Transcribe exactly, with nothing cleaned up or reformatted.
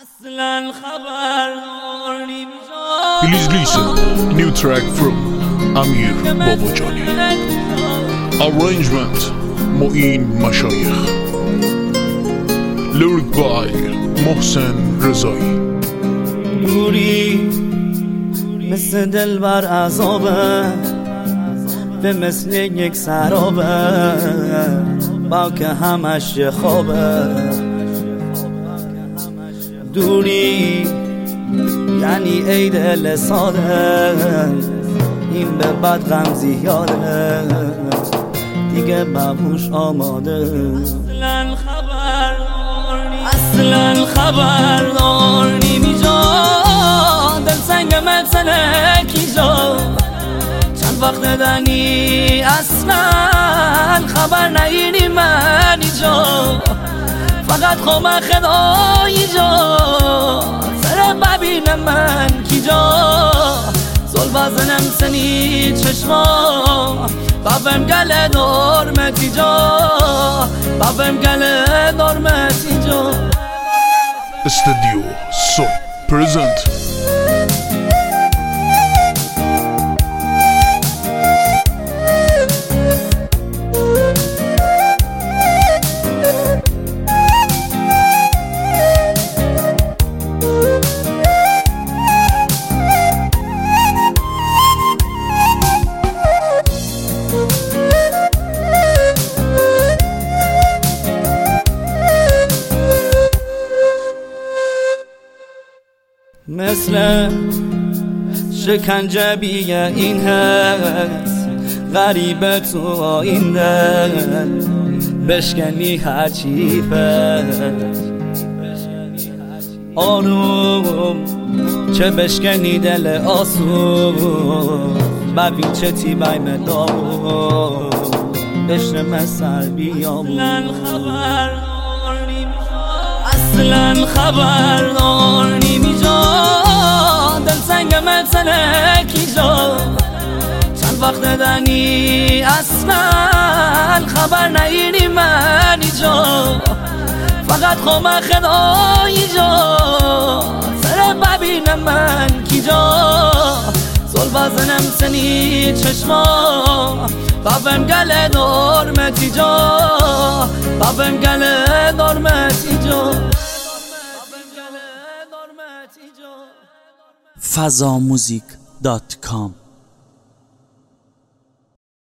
اصلا خبر نمی‌شد. Please listen, new track from Amir Babajani. Arrangement Moin Mashayikh. Lyric by Mohsen Rezai. دوری مثل دلبر عذابه، به مثل یک سرابه، با که همش یه خوابه. دوری یعنی ای دل ساده، این به بد غم زیاده، دیگه ببوش آماده. اصلا خبر اصلا خبر نمی جا، دل سنگ مثله کی جا، چند وقت دنی اصلا خبر نینی منی جا، فقط خواه خدایی جا، سر ببین من کی جا، زل بزنم سنی چشما، بابم گله نرمتی جا، بابم گله نرمتی جا. Studio Soul present. مثل شکنجه بیه این هست، غریبه تو آینده، بشکنی هرچی پس آروم، چه بشکنی دل آسون، ببین چه تیبای مدام بشنم سر بیام. اصلا خبر نمی جا، دل سنگ مثله کی جا، چند وقت دنی اصلا خبر نینی منی جا، فقط خواه خدایی جا، سر ببین من کی جا، زل بزنم سنی چشما، بابم گله نرمتی جا، بابم گله نرمتی جا. فضاموزیک دات کام